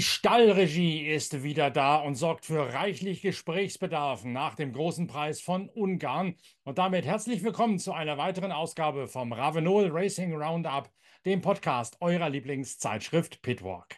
Stallregie ist wieder da und sorgt für reichlich Gesprächsbedarf nach dem großen Preis von Ungarn. Und damit herzlich willkommen zu einer weiteren Ausgabe vom Ravenol Racing Roundup, dem Podcast eurer Lieblingszeitschrift Pitwalk.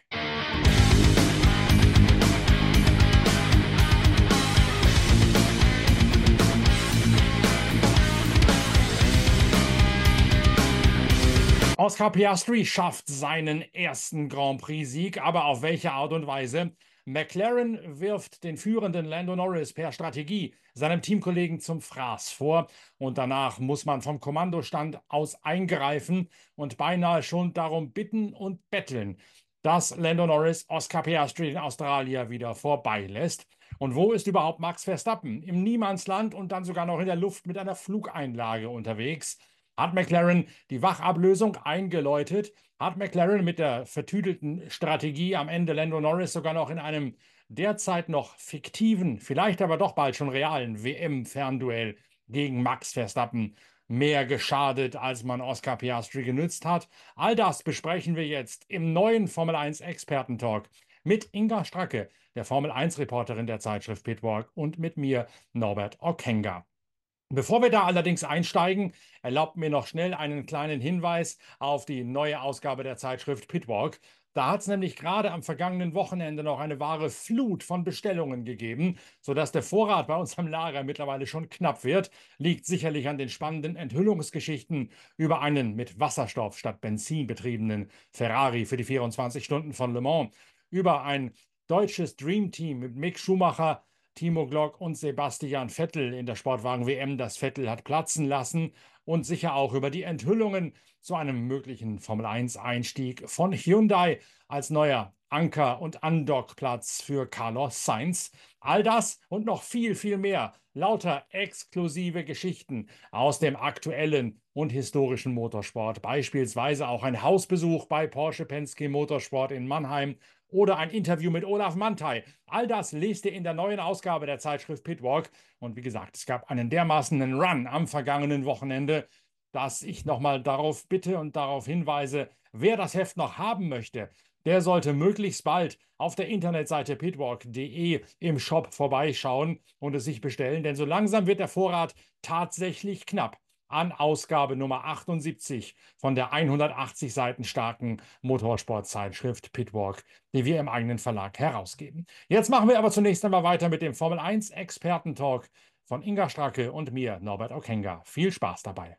Oscar Piastri schafft seinen ersten Grand Prix-Sieg, aber auf welche Art und Weise? McLaren wirft den führenden Lando Norris per Strategie seinem Teamkollegen zum Fraß vor und danach muss man vom Kommandostand aus eingreifen und beinahe schon darum bitten und betteln, dass Lando Norris Oscar Piastri, den Australier, wieder vorbeilässt. Und wo ist überhaupt Max Verstappen? Im Niemandsland und dann sogar noch in der Luft mit einer Flugeinlage unterwegs. Hat McLaren die Wachablösung eingeläutet? Hat McLaren mit der vertüdelten Strategie am Ende Lando Norris sogar noch in einem derzeit noch fiktiven, vielleicht aber doch bald schon realen WM-Fernduell gegen Max Verstappen mehr geschadet, als man Oscar Piastri genützt hat? All das besprechen wir jetzt im neuen Formel 1 Experten-Talk mit Inga Stracke, der Formel 1 Reporterin der Zeitschrift Pitwalk, und mit mir, Norbert Okenga. Bevor wir da allerdings einsteigen, erlaubt mir noch schnell einen kleinen Hinweis auf die neue Ausgabe der Zeitschrift Pitwalk. Da hat es nämlich gerade am vergangenen Wochenende noch eine wahre Flut von Bestellungen gegeben, sodass der Vorrat bei uns am Lager mittlerweile schon knapp wird. Liegt sicherlich an den spannenden Enthüllungsgeschichten über einen mit Wasserstoff statt Benzin betriebenen Ferrari für die 24 Stunden von Le Mans, über ein deutsches Dream Team mit Mick Schumacher, Timo Glock und Sebastian Vettel in der Sportwagen-WM, das Vettel hat platzen lassen, und sicher auch über die Enthüllungen zu einem möglichen Formel-1-Einstieg von Hyundai als neuer Anker- und Andockplatz für Carlos Sainz. All das und noch viel, viel mehr. Lauter exklusive Geschichten aus dem aktuellen und historischen Motorsport. Beispielsweise auch ein Hausbesuch bei Porsche Penske Motorsport in Mannheim oder ein Interview mit Olaf Mantei. All das lest ihr in der neuen Ausgabe der Zeitschrift Pitwalk. Und wie gesagt, es gab einen dermaßenen Run am vergangenen Wochenende, dass ich nochmal darauf bitte und darauf hinweise, wer das Heft noch haben möchte, der sollte möglichst bald auf der Internetseite pitwalk.de im Shop vorbeischauen und es sich bestellen, denn so langsam wird der Vorrat tatsächlich knapp an Ausgabe Nummer 78 von der 180 Seiten starken Motorsportzeitschrift Pitwalk, die wir im eigenen Verlag herausgeben. Jetzt machen wir aber zunächst einmal weiter mit dem Formel 1 Experten-Talk von Inga Stracke und mir, Norbert Okenga. Viel Spaß dabei.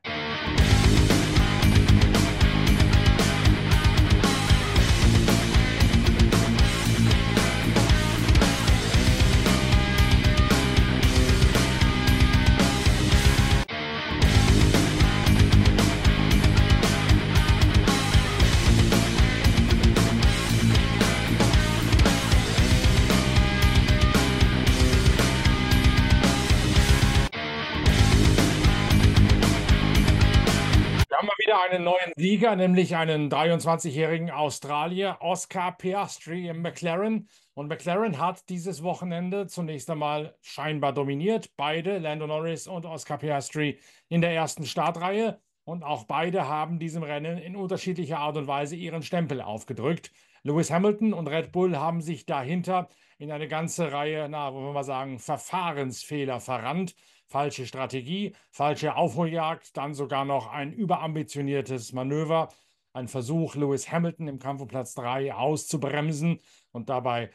Wir haben mal wieder einen neuen Sieger, nämlich einen 23-jährigen Australier, Oscar Piastri im McLaren. Und McLaren hat dieses Wochenende zunächst einmal scheinbar dominiert. Beide, Lando Norris und Oscar Piastri, in der ersten Startreihe. Und auch beide haben diesem Rennen in unterschiedlicher Art und Weise ihren Stempel aufgedrückt. Lewis Hamilton und Red Bull haben sich dahinter in eine ganze Reihe, wollen wir mal sagen, Verfahrensfehler verrannt. Falsche Strategie, falsche Aufholjagd, dann sogar noch ein überambitioniertes Manöver, ein Versuch, Lewis Hamilton im Kampf um Platz 3 auszubremsen und dabei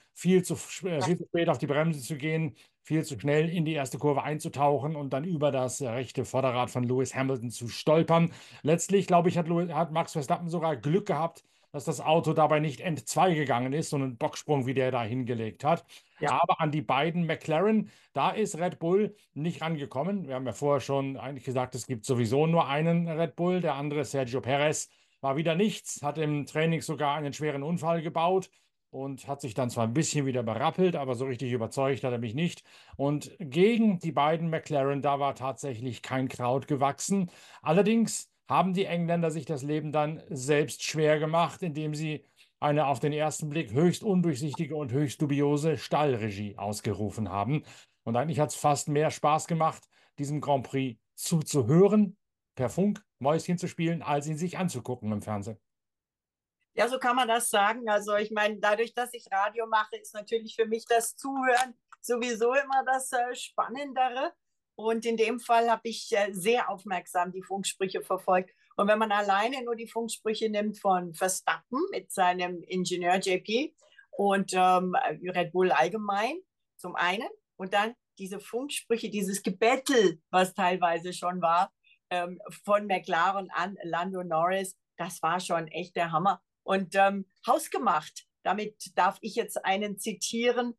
viel zu spät auf die Bremse zu gehen, viel zu schnell in die erste Kurve einzutauchen und dann über das rechte Vorderrad von Lewis Hamilton zu stolpern. Letztlich, glaube ich, hat Max Verstappen sogar Glück gehabt, dass das Auto dabei nicht End2 gegangen ist, sondern einen Bocksprung, wie der da hingelegt hat. Ja, Aber an die beiden McLaren, da ist Red Bull nicht rangekommen. Wir haben ja vorher schon eigentlich gesagt, es gibt sowieso nur einen Red Bull. Der andere, Sergio Perez, war wieder nichts, hat im Training sogar einen schweren Unfall gebaut und hat sich dann zwar ein bisschen wieder berappelt, aber so richtig überzeugt hat er mich nicht. Und gegen die beiden McLaren, da war tatsächlich kein Kraut gewachsen. Allerdings haben die Engländer sich das Leben dann selbst schwer gemacht, indem sie eine auf den ersten Blick höchst undurchsichtige und höchst dubiose Stallregie ausgerufen haben. Und eigentlich hat es fast mehr Spaß gemacht, diesem Grand Prix zuzuhören, per Funk Mäuschen zu spielen, als ihn sich anzugucken im Fernsehen. Ja, so kann man das sagen. Also ich meine, dadurch, dass ich Radio mache, ist natürlich für mich das Zuhören sowieso immer das Spannendere. Und in dem Fall habe ich sehr aufmerksam die Funksprüche verfolgt. Und wenn man alleine nur die Funksprüche nimmt von Verstappen mit seinem Ingenieur JP und Red Bull allgemein zum einen und dann diese Funksprüche, dieses Gebettel, was teilweise schon war, von McLaren an Lando Norris, das war schon echt der Hammer. Und hausgemacht, damit darf ich jetzt einen zitieren,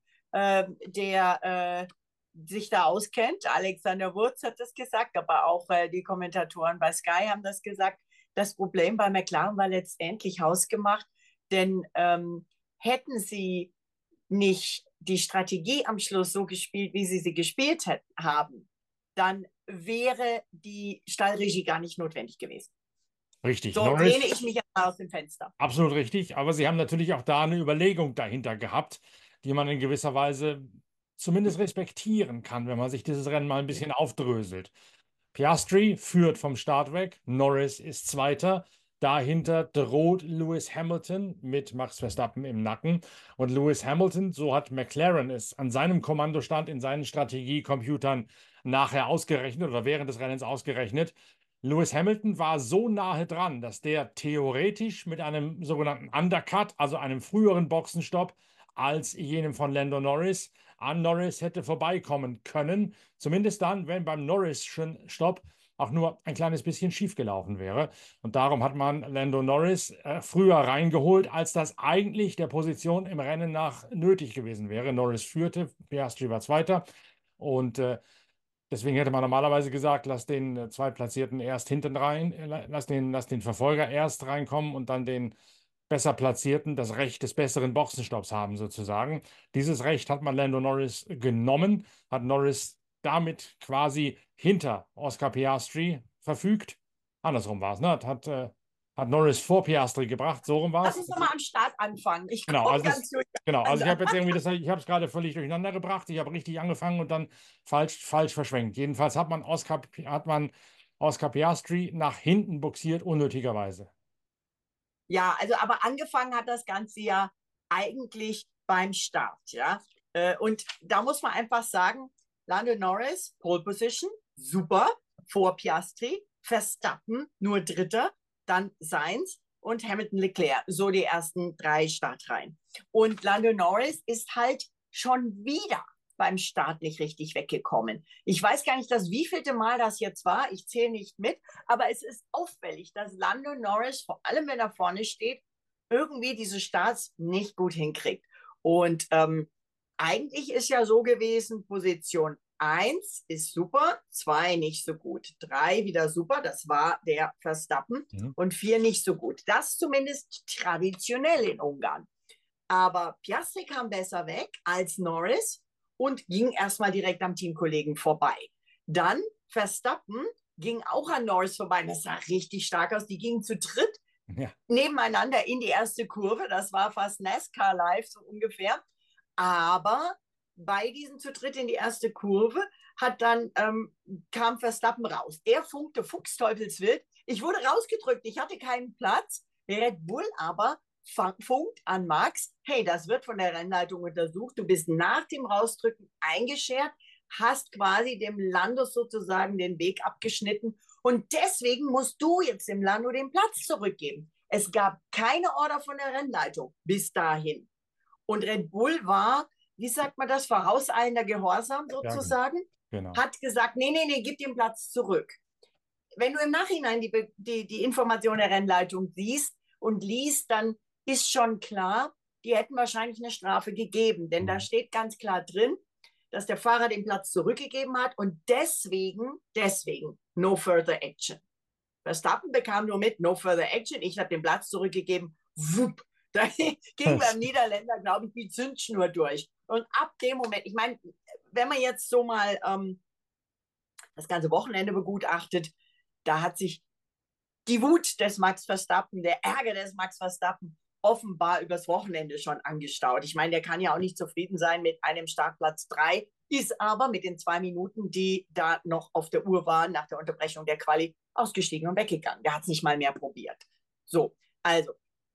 der sich da auskennt. Alexander Wurz hat das gesagt, aber auch die Kommentatoren bei Sky haben das gesagt. Das Problem bei McLaren war letztendlich hausgemacht, denn hätten sie nicht die Strategie am Schluss so gespielt, wie sie gespielt haben, dann wäre die Stallregie gar nicht notwendig gewesen. Richtig, So lehne Norris, ich mich aus dem Fenster. absolut richtig, aber sie haben natürlich auch da eine Überlegung dahinter gehabt, die man in gewisser Weise zumindest respektieren kann, wenn man sich dieses Rennen mal ein bisschen aufdröselt. Piastri führt vom Start weg, Norris ist Zweiter. Dahinter droht Lewis Hamilton mit Max Verstappen im Nacken. Und Lewis Hamilton, so hat McLaren es an seinem Kommandostand in seinen Strategiecomputern nachher ausgerechnet oder während des Rennens ausgerechnet. Lewis Hamilton war so nahe dran, dass der theoretisch mit einem sogenannten Undercut, also einem früheren Boxenstopp, als jenem von Lando Norris, an Norris hätte vorbeikommen können. Zumindest dann, wenn beim Norris-Stopp auch nur ein kleines bisschen schiefgelaufen wäre. Und darum hat man Lando Norris früher reingeholt, als das eigentlich der Position im Rennen nach nötig gewesen wäre. Norris führte, Piastri war Zweiter. Und deswegen hätte man normalerweise gesagt, lass den Zweitplatzierten erst hinten rein, lass den Verfolger erst reinkommen und dann den besser Platzierten das Recht des besseren Boxenstopps haben, sozusagen. Dieses Recht hat man Lando Norris genommen, hat Norris damit quasi hinter Oscar Piastri verfügt. Andersrum war es, ne? Hat Norris vor Piastri gebracht, so rum war Lass es. uns doch mal am Start anfangen. Ich Genau, komme also ganz genau, also ich durcheinander. habe jetzt irgendwie ich habe es gerade völlig durcheinander gebracht. Ich habe richtig angefangen und dann falsch verschwenkt. Jedenfalls hat man Oscar Piastri nach hinten buxiert, unnötigerweise. Ja, also aber angefangen hat das Ganze ja eigentlich beim Start, ja. Und da muss man einfach sagen, Lando Norris, Pole Position, super, vor Piastri, Verstappen, nur Dritter, dann Sainz und Hamilton Leclerc, so die ersten drei Startreihen. Und Lando Norris ist halt schon wieder beim Start nicht richtig weggekommen. Ich weiß gar nicht, das wievielte Mal das jetzt war. Ich zähle nicht mit, aber es ist auffällig, dass Lando Norris, vor allem wenn er vorne steht, irgendwie diese Starts nicht gut hinkriegt. Und eigentlich ist ja so gewesen, Position 1 ist super, 2 nicht so gut, 3 wieder super, das war der Verstappen Mhm. und 4 nicht so gut. Das zumindest traditionell in Ungarn. Aber Piastri kam besser weg als Norris und ging erstmal direkt am Teamkollegen vorbei. Dann Verstappen ging auch an Norris vorbei. Das sah richtig stark aus. Die gingen zu dritt Ja, nebeneinander in die erste Kurve. Das war fast NASCAR live so ungefähr. Aber bei diesem zu dritt in die erste Kurve kam Verstappen raus. Er funkte fuchsteufelswild. Ich wurde rausgedrückt. Ich hatte keinen Platz. Red Bull aber funkt an Max, hey, das wird von der Rennleitung untersucht, du bist nach dem Rausdrücken eingeschert, hast quasi dem Lando sozusagen den Weg abgeschnitten und deswegen musst du jetzt dem Lando den Platz zurückgeben. Es gab keine Order von der Rennleitung bis dahin. Und Red Bull war, wie sagt man das, vorauseilender Gehorsam ja, sozusagen, genau. hat gesagt, nee, gib den Platz zurück. Wenn du im Nachhinein die Information der Rennleitung siehst und liest, dann ist schon klar, die hätten wahrscheinlich eine Strafe gegeben, denn da Mhm. steht ganz klar drin, dass der Fahrer den Platz zurückgegeben hat und deswegen no further action. Verstappen bekam nur mit, no further action, ich habe den Platz zurückgegeben, wupp, da ging beim Niederländer, glaube ich, die Zündschnur durch. Und ab dem Moment, ich meine, wenn man jetzt so mal das ganze Wochenende begutachtet, da hat sich die Wut des Max Verstappen, der Ärger des Max Verstappen offenbar übers Wochenende schon angestaut. Ich meine, der kann ja auch nicht zufrieden sein mit einem Startplatz 3, ist aber mit den 2 Minuten, die da noch auf der Uhr waren, nach der Unterbrechung der Quali, ausgestiegen und weggegangen. Der hat es nicht mal mehr probiert. So, also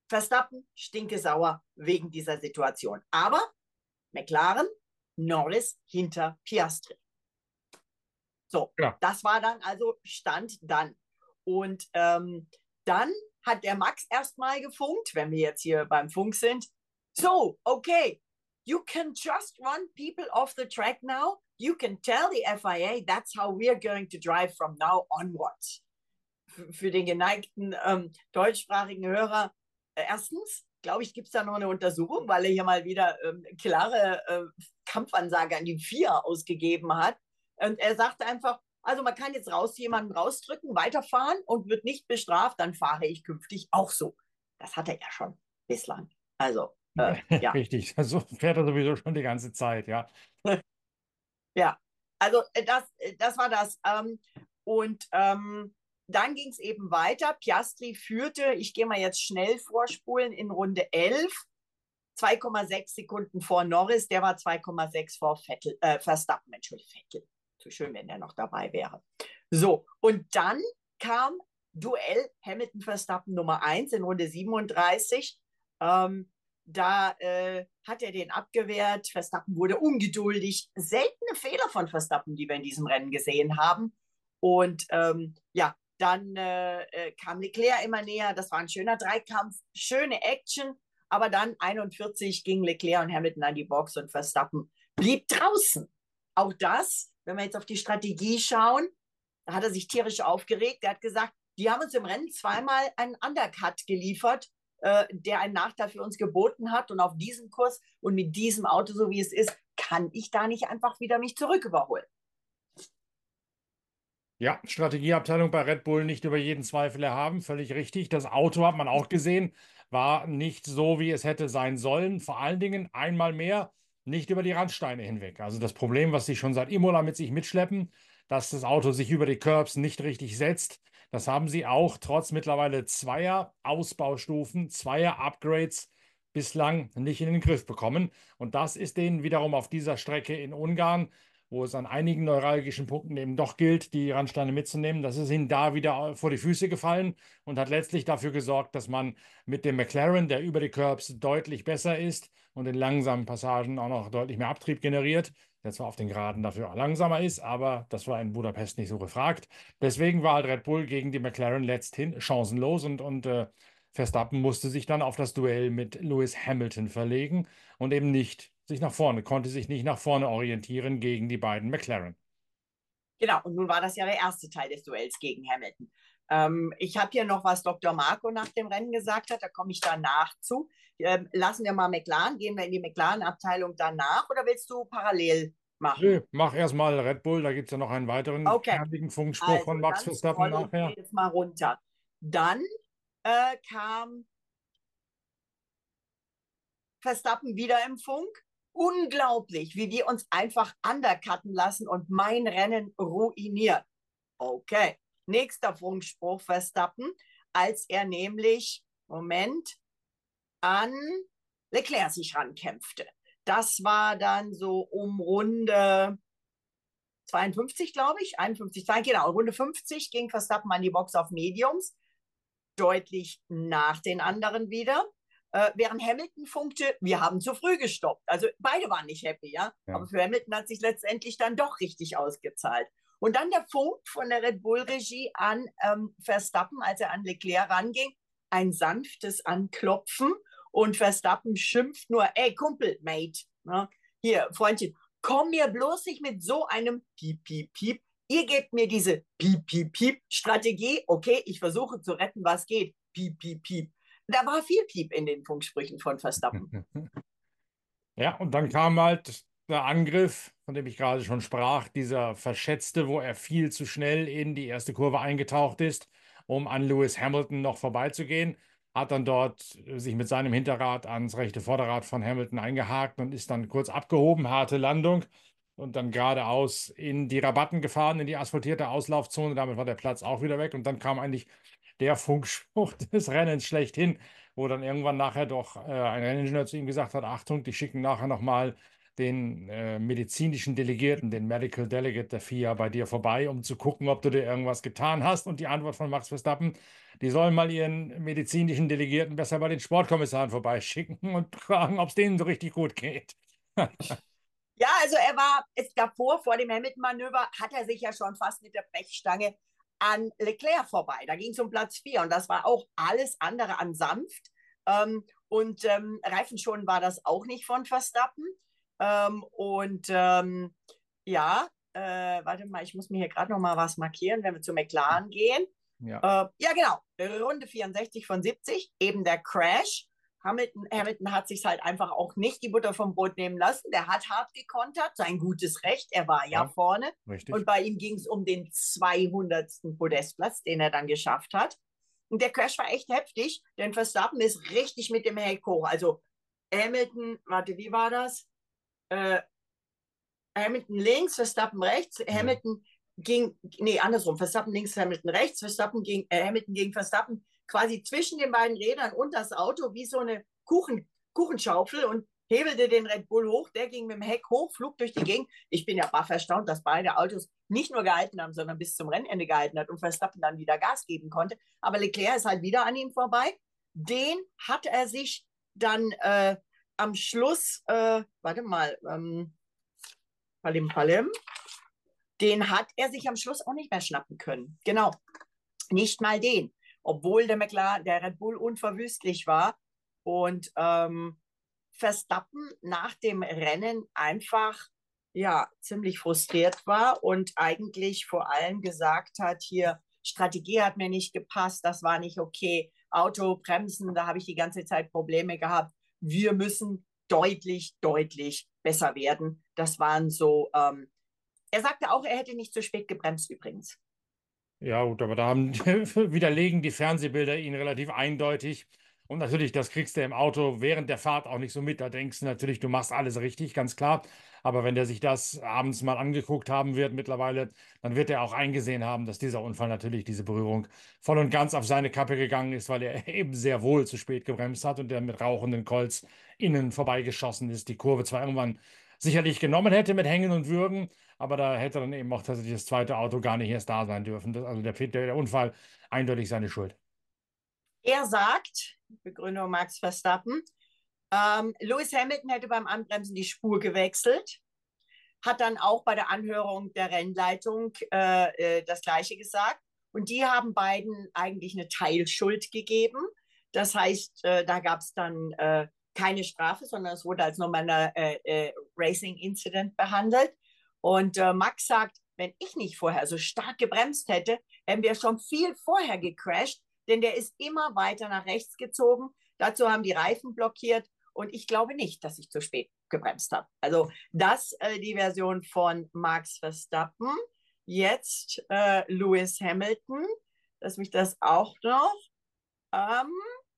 Verstappen stinkesauer wegen dieser Situation. Aber McLaren, Norris hinter Piastri. So, Ja. das war dann also Stand dann. Und dann hat der Max erstmal gefunkt, wenn wir jetzt hier beim Funk sind. So, okay, you can just run people off the track now. You can tell the FIA that's how we're going to drive from now onwards. Für den geneigten deutschsprachigen Hörer, erstens, glaube ich, gibt es da noch eine Untersuchung, weil er hier mal wieder klare Kampfansage an die FIA ausgegeben hat. Und er sagte einfach, also man kann jetzt jemanden rausdrücken, weiterfahren und wird nicht bestraft, dann fahre ich künftig auch so. Das hat er ja schon bislang. Also, ja. Richtig, so fährt er sowieso schon die ganze Zeit, ja. Ja, also das war das. Und dann ging es eben weiter. Piastri führte, ich gehe mal jetzt schnell vorspulen, in Runde 11, 2,6 Sekunden vor Norris, der war 2,6 vor Verstappen, Entschuldigung, Vettel. So schön, wenn der noch dabei wäre. So, und dann kam Duell Hamilton-Verstappen Nummer 1 in Runde 37. Da hat er den abgewehrt. Verstappen wurde ungeduldig. Seltene Fehler von Verstappen, die wir in diesem Rennen gesehen haben. Und ja, dann kam Leclerc immer näher. Das war ein schöner Dreikampf, schöne Action. Aber dann 41 gingen Leclerc und Hamilton an die Box und Verstappen blieb draußen. Auch das, wenn wir jetzt auf die Strategie schauen, da hat er sich tierisch aufgeregt. Er hat gesagt, die haben uns im Rennen zweimal einen Undercut geliefert, der einen Nachteil für uns geboten hat. Und auf diesem Kurs und mit diesem Auto, so wie es ist, kann ich da nicht einfach wieder mich zurück überholen. Ja, Strategieabteilung bei Red Bull nicht über jeden Zweifel erhaben, völlig richtig. Das Auto hat man auch gesehen, war nicht so, wie es hätte sein sollen. Vor allen Dingen einmal mehr nicht über die Randsteine hinweg. Also das Problem, was sie schon seit Imola mit sich mitschleppen, dass das Auto sich über die Curbs nicht richtig setzt, das haben sie auch trotz mittlerweile zweier Ausbaustufen, zweier Upgrades bislang nicht in den Griff bekommen. Und das ist denen wiederum auf dieser Strecke in Ungarn, wo es an einigen neuralgischen Punkten eben doch gilt, die Randsteine mitzunehmen. Das ist ihnen da wieder vor die Füße gefallen und hat letztlich dafür gesorgt, dass man mit dem McLaren, der über die Curbs deutlich besser ist und in langsamen Passagen auch noch deutlich mehr Abtrieb generiert, der zwar auf den Geraden dafür auch langsamer ist, aber das war in Budapest nicht so gefragt. Deswegen war halt Red Bull gegen die McLaren letzthin chancenlos und Verstappen musste sich dann auf das Duell mit Lewis Hamilton verlegen und eben nicht sich nach vorne, konnte sich nicht nach vorne orientieren gegen die beiden McLaren. Genau, und nun war das ja der erste Teil des Duells gegen Hamilton. Ich habe hier noch, was Dr. Marco nach dem Rennen gesagt hat, da komme ich danach zu. Lassen wir mal McLaren, gehen wir in die McLaren-Abteilung danach oder willst du parallel machen? Nee, mach erstmal Red Bull, da gibt es ja noch einen weiteren Okay, herrlichen Funkspruch von also Max dann Verstappen scrolle ich nachher. jetzt mal runter. Dann kam Verstappen wieder im Funk. Unglaublich, wie wir uns einfach undercutten lassen und mein Rennen ruinieren. Okay, nächster Funkspruch Verstappen, als er nämlich, Moment, an Leclerc sich rankämpfte. Das war dann so um Runde 52, glaube ich, 51, genau, Runde 50 ging Verstappen an die Box auf Mediums, deutlich nach den anderen wieder. Während Hamilton funkte, wir haben zu früh gestoppt. Also beide waren nicht happy, ja. Aber für Hamilton hat sich letztendlich dann doch richtig ausgezahlt. Und dann der Funk von der Red Bull-Regie an Verstappen, als er an Leclerc ranging, ein sanftes Anklopfen und Verstappen schimpft nur, ey Kumpel, Mate, ne? Hier, Freundchen, komm mir bloß nicht mit so einem Piep, Piep, Piep. Ihr gebt mir diese Piep, Piep, Piep Strategie. Okay, ich versuche zu retten, was geht. Piep, Piep, Piep. Da war viel Piep in den Funksprüchen von Verstappen. Ja, und dann kam halt der Angriff, von dem ich gerade schon sprach, dieser verschätzte, wo er viel zu schnell in die erste Kurve eingetaucht ist, um an Lewis Hamilton noch vorbeizugehen, hat dann dort sich mit seinem Hinterrad ans rechte Vorderrad von Hamilton eingehakt und ist dann kurz abgehoben, harte Landung und dann geradeaus in die Rabatten gefahren, in die asphaltierte Auslaufzone. Damit war der Platz auch wieder weg und dann kam eigentlich der Funkspruch des Rennens schlechthin, wo dann irgendwann nachher doch ein Renningenieur zu ihm gesagt hat, Achtung, die schicken nachher nochmal den medizinischen Delegierten, den Medical Delegate der FIA bei dir vorbei, um zu gucken, ob du dir irgendwas getan hast. Und die Antwort von Max Verstappen, die sollen mal ihren medizinischen Delegierten besser bei den Sportkommissaren vorbeischicken und fragen, ob es denen so richtig gut geht. Ja, also er war es davor, vor dem Hamilton-Manöver, hat er sich ja schon fast mit der Brechstange an Leclerc vorbei. Da ging es um Platz 4 und das war auch alles andere an sanft. Reifenschonen war das auch nicht von Verstappen. Ja, warte mal, ich muss mir hier gerade noch mal was markieren, wenn wir zu McLaren gehen. Ja. Ja, genau, Runde 64 von 70, eben der Crash. Hamilton hat sich halt einfach auch nicht die Butter vom Brot nehmen lassen. Der hat hart gekontert, sein gutes Recht. Er war ja Ja, vorne. richtig. Und bei ihm ging es um den 200. Podestplatz, den er dann geschafft hat. Und der Crash war echt heftig, denn Verstappen ist richtig mit dem Heck hoch. Also Hamilton, warte, wie war das? Äh, Hamilton links, Verstappen rechts. Ja. Hamilton ging, nee, andersrum. Verstappen links, Hamilton rechts. Hamilton gegen Verstappen quasi zwischen den beiden Rädern und das Auto wie so eine Kuchenschaufel und hebelte den Red Bull hoch. Der ging mit dem Heck hoch, flog durch die Gegend. Ich bin ja baff erstaunt, dass beide Autos nicht nur gehalten haben, sondern bis zum Rennende gehalten hat und Verstappen dann wieder Gas geben konnte. Aber Leclerc ist halt wieder an ihm vorbei. Den hat er sich dann am Schluss, warte mal, Palim, den hat er sich am Schluss auch nicht mehr schnappen können. Genau, nicht mal den, obwohl der Red Bull unverwüstlich war und Verstappen nach dem Rennen einfach ja ziemlich frustriert war und eigentlich vor allem gesagt hat, hier Strategie hat mir nicht gepasst, das war nicht okay, Auto bremsen, da habe ich die ganze Zeit Probleme gehabt. Wir müssen deutlich, deutlich besser werden. Das waren so er sagte auch, er hätte nicht zu spät gebremst übrigens. Ja, gut, aber da widerlegen die Fernsehbilder ihn relativ eindeutig. Und natürlich, das kriegst du im Auto während der Fahrt auch nicht so mit. Da denkst du natürlich, du machst alles richtig, ganz klar. Aber wenn der sich das abends mal angeguckt haben wird mittlerweile, dann wird er auch eingesehen haben, dass dieser Unfall natürlich, diese Berührung, voll und ganz auf seine Kappe gegangen ist, weil er eben sehr wohl zu spät gebremst hat und der mit rauchenden Colts innen vorbeigeschossen ist. Die Kurve zwar irgendwann sicherlich genommen hätte mit Hängen und Würgen, aber da hätte dann eben auch tatsächlich das zweite Auto gar nicht erst da sein dürfen. Also der Unfall eindeutig seine Schuld. Er sagt, Begründung Max Verstappen, Lewis Hamilton hätte beim Anbremsen die Spur gewechselt, hat dann auch bei der Anhörung der Rennleitung das Gleiche gesagt. Und die haben beiden eigentlich eine Teilschuld gegeben. Das heißt, da gab es dann keine Strafe, sondern es wurde als normaler Racing Incident behandelt. Und Max sagt, wenn ich nicht vorher so stark gebremst hätte, hätten wir schon viel vorher gecrashed, denn der ist immer weiter nach rechts gezogen. Dazu haben die Reifen blockiert und ich glaube nicht, dass ich zu spät gebremst habe. Also das die Version von Max Verstappen. Jetzt Lewis Hamilton. Lass mich das auch noch. Ähm,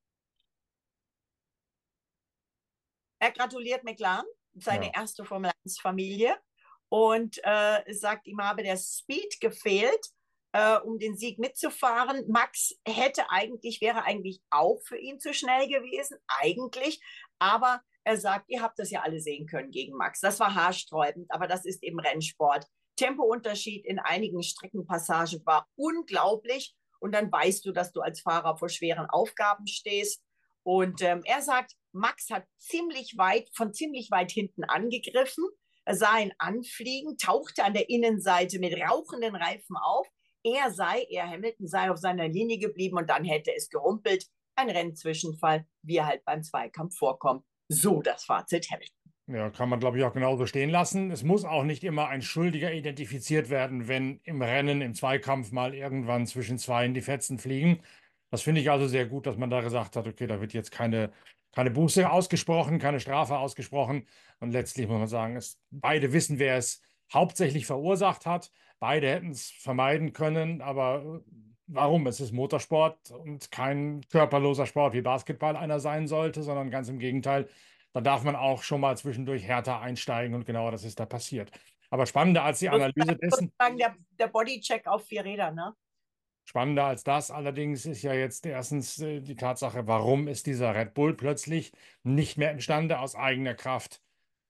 Er gratuliert McLaren, seine Ja. erste Formel 1-Familie, und sagt, ihm habe der Speed gefehlt, um den Sieg mitzufahren. Max wäre eigentlich auch für ihn zu schnell gewesen, eigentlich, aber er sagt, ihr habt das ja alle sehen können gegen Max. Das war haarsträubend, aber das ist eben Rennsport. Tempounterschied in einigen Streckenpassagen war unglaublich und dann weißt du, dass du als Fahrer vor schweren Aufgaben stehst. Und er sagt, Max hat von ziemlich weit hinten angegriffen. Er sah ihn anfliegen, tauchte an der Innenseite mit rauchenden Reifen auf. Hamilton sei auf seiner Linie geblieben und dann hätte es gerumpelt. Ein Rennzwischenfall, wie er halt beim Zweikampf vorkommt. So das Fazit Hamilton. Ja, kann man, glaube ich, auch genauso stehen lassen. Es muss auch nicht immer ein Schuldiger identifiziert werden, wenn im Rennen, im Zweikampf mal irgendwann zwischen zwei in die Fetzen fliegen. Das finde ich also sehr gut, dass man da gesagt hat, okay, da wird jetzt keine Buße ausgesprochen, keine Strafe ausgesprochen. Und letztlich muss man sagen, beide wissen, wer es hauptsächlich verursacht hat. Beide hätten es vermeiden können, aber warum? Es ist Motorsport und kein körperloser Sport wie Basketball einer sein sollte, sondern ganz im Gegenteil. Da darf man auch schon mal zwischendurch härter einsteigen und genau das ist da passiert. Aber spannender als die Analyse dessen, Sozusagen der Bodycheck auf 4 Rädern, ne? spannender als das allerdings ist ja jetzt erstens die Tatsache, warum ist dieser Red Bull plötzlich nicht mehr imstande, aus eigener Kraft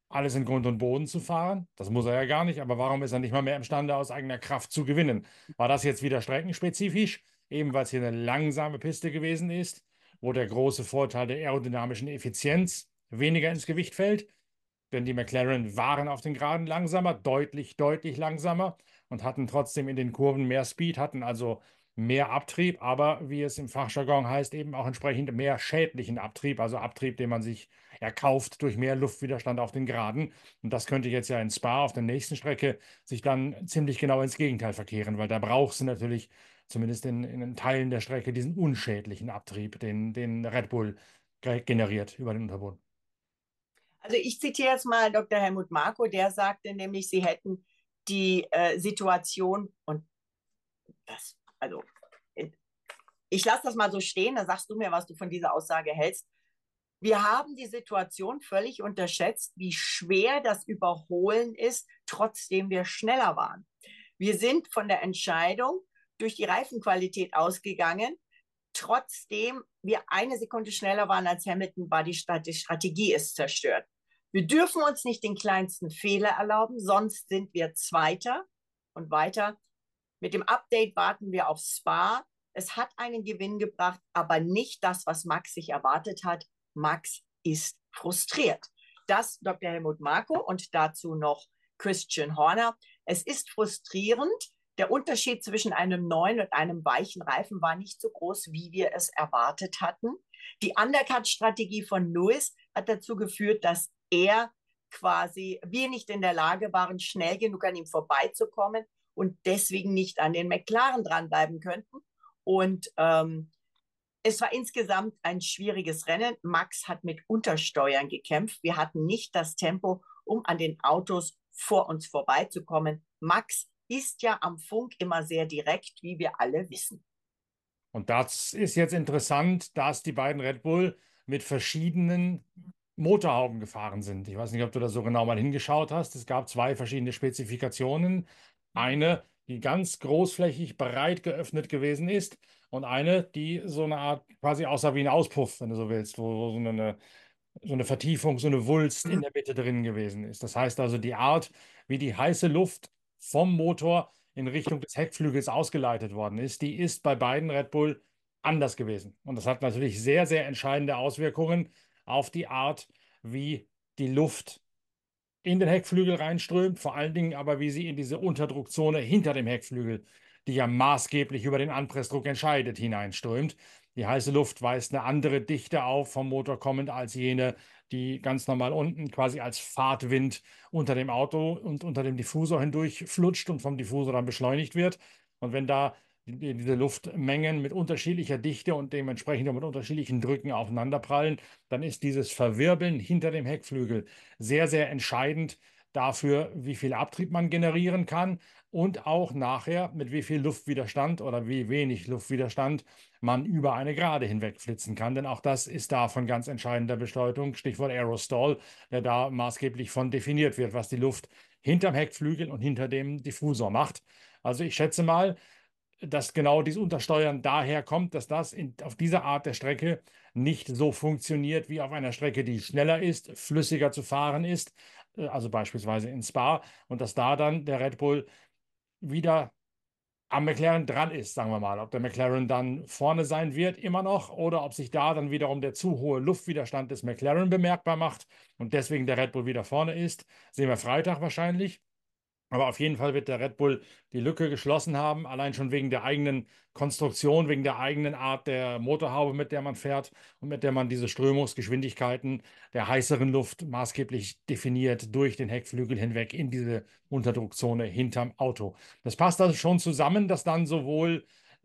alles in Grund und Boden zu fahren. Das muss er ja gar nicht, aber warum ist er nicht mal mehr imstande, aus eigener Kraft zu gewinnen? War das jetzt wieder streckenspezifisch, eben weil es hier eine langsame Piste gewesen ist, wo der große Vorteil der aerodynamischen Effizienz weniger ins Gewicht fällt? Denn die McLaren waren auf den Geraden langsamer, deutlich, deutlich langsamer und hatten trotzdem in den Kurven mehr Speed, hatten also mehr Abtrieb, aber wie es im Fachjargon heißt, eben auch entsprechend mehr schädlichen Abtrieb, also Abtrieb, den man sich erkauft durch mehr Luftwiderstand auf den Geraden. Und das könnte jetzt ja in Spa auf der nächsten Strecke sich dann ziemlich genau ins Gegenteil verkehren, weil da brauchst du natürlich zumindest in Teilen der Strecke diesen unschädlichen Abtrieb, den Red Bull generiert über den Unterboden. Also ich zitiere jetzt mal Dr. Helmut Marko, der sagte nämlich, sie hätten die Situation und das, also ich lasse das mal so stehen, dann sagst du mir, was du von dieser Aussage hältst. Wir haben die Situation völlig unterschätzt, wie schwer das Überholen ist, trotzdem wir schneller waren. Wir sind von der Entscheidung durch die Reifenqualität ausgegangen. Trotzdem wir eine Sekunde schneller waren als Hamilton, war die Strategie ist zerstört. Wir dürfen uns nicht den kleinsten Fehler erlauben, sonst sind wir Zweiter und weiter. Mit dem Update warten wir auf Spa. Es hat einen Gewinn gebracht, aber nicht das, was Max sich erwartet hat. Max ist frustriert. Das Dr. Helmut Marko und dazu noch Christian Horner. Es ist frustrierend. Der Unterschied zwischen einem neuen und einem weichen Reifen war nicht so groß, wie wir es erwartet hatten. Die Undercut-Strategie von Lewis hat dazu geführt, dass wir nicht in der Lage waren, schnell genug an ihm vorbeizukommen und deswegen nicht an den McLaren dranbleiben könnten. Und es war insgesamt ein schwieriges Rennen. Max hat mit Untersteuern gekämpft. Wir hatten nicht das Tempo, um an den Autos vor uns vorbeizukommen. Max ist ja am Funk immer sehr direkt, wie wir alle wissen. Und das ist jetzt interessant, dass die beiden Red Bull mit verschiedenen Motorhauben gefahren sind. Ich weiß nicht, ob du da so genau mal hingeschaut hast. Es gab zwei verschiedene Spezifikationen. Eine, die ganz großflächig breit geöffnet gewesen ist und eine, die so eine Art quasi aussah wie ein Auspuff, wenn du so willst, wo so eine Vertiefung, so eine Wulst in der Mitte drin gewesen ist. Das heißt also, die Art, wie die heiße Luft vom Motor in Richtung des Heckflügels ausgeleitet worden ist, die ist bei beiden Red Bull anders gewesen. Und das hat natürlich sehr, sehr entscheidende Auswirkungen auf die Art, wie die Luft in den Heckflügel reinströmt, vor allen Dingen aber, wie sie in diese Unterdruckzone hinter dem Heckflügel, die ja maßgeblich über den Anpressdruck entscheidet, hineinströmt. Die heiße Luft weist eine andere Dichte auf vom Motor kommend als jene, die ganz normal unten quasi als Fahrtwind unter dem Auto und unter dem Diffusor hindurch flutscht und vom Diffusor dann beschleunigt wird. Und wenn da diese Luftmengen mit unterschiedlicher Dichte und dementsprechend auch mit unterschiedlichen Drücken aufeinanderprallen, dann ist dieses Verwirbeln hinter dem Heckflügel sehr, sehr entscheidend dafür, wie viel Abtrieb man generieren kann und auch nachher mit wie viel Luftwiderstand oder wie wenig Luftwiderstand man über eine Gerade hinweg flitzen kann. Denn auch das ist da von ganz entscheidender Bedeutung. Stichwort Aerostall, der da maßgeblich von definiert wird, was die Luft hinterm Heckflügel und hinter dem Diffusor macht. Also ich schätze mal, dass genau dieses Untersteuern daher kommt, dass das auf dieser Art der Strecke nicht so funktioniert wie auf einer Strecke, die schneller ist, flüssiger zu fahren ist, also beispielsweise in Spa, und dass da dann der Red Bull wieder am McLaren dran ist, sagen wir mal. Ob der McLaren dann vorne sein wird, immer noch, oder ob sich da dann wiederum der zu hohe Luftwiderstand des McLaren bemerkbar macht und deswegen der Red Bull wieder vorne ist, sehen wir Freitag wahrscheinlich. Aber auf jeden Fall wird der Red Bull die Lücke geschlossen haben, allein schon wegen der eigenen Konstruktion, wegen der eigenen Art der Motorhaube, mit der man fährt und mit der man diese Strömungsgeschwindigkeiten der heißeren Luft maßgeblich definiert durch den Heckflügel hinweg in diese Unterdruckzone hinterm Auto. Das passt also schon zusammen, dass dann sowohl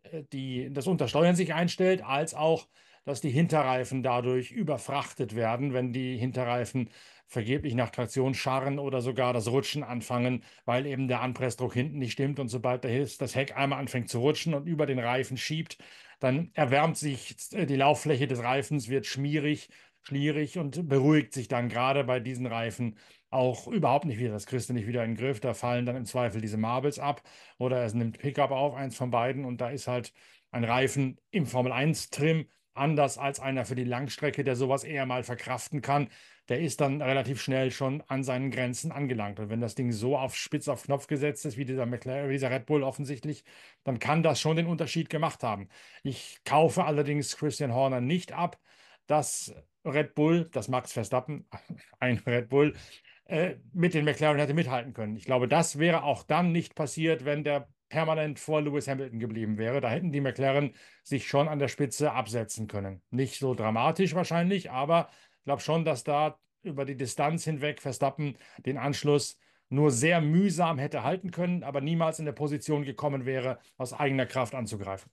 das Untersteuern sich einstellt, als auch, dass die Hinterreifen dadurch überfrachtet werden, wenn die Hinterreifen vergeblich nach Traktion scharren oder sogar das Rutschen anfangen, weil eben der Anpressdruck hinten nicht stimmt. Und sobald das Heck einmal anfängt zu rutschen und über den Reifen schiebt, dann erwärmt sich die Lauffläche des Reifens, wird schmierig, schlierig und beruhigt sich dann gerade bei diesen Reifen auch überhaupt nicht wieder. Das kriegst du nicht wieder in den Griff. Da fallen dann im Zweifel diese Marbles ab oder es nimmt Pickup auf, eins von beiden. Und da ist halt ein Reifen im Formel-1-Trim anders als einer für die Langstrecke, der sowas eher mal verkraften kann. Der ist dann relativ schnell schon an seinen Grenzen angelangt. Und wenn das Ding so auf Spitz auf Knopf gesetzt ist, wie dieser McLaren, wie dieser Red Bull offensichtlich, dann kann das schon den Unterschied gemacht haben. Ich kaufe allerdings Christian Horner nicht ab, dass Red Bull, dass Max Verstappen, ein Red Bull, mit den McLaren hätte mithalten können. Ich glaube, das wäre auch dann nicht passiert, wenn der permanent vor Lewis Hamilton geblieben wäre. Da hätten die McLaren sich schon an der Spitze absetzen können. Nicht so dramatisch wahrscheinlich, aber ich glaube schon, dass da über die Distanz hinweg Verstappen den Anschluss nur sehr mühsam hätte halten können, aber niemals in der Position gekommen wäre, aus eigener Kraft anzugreifen.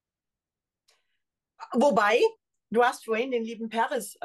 Wobei, du hast vorhin den lieben Perez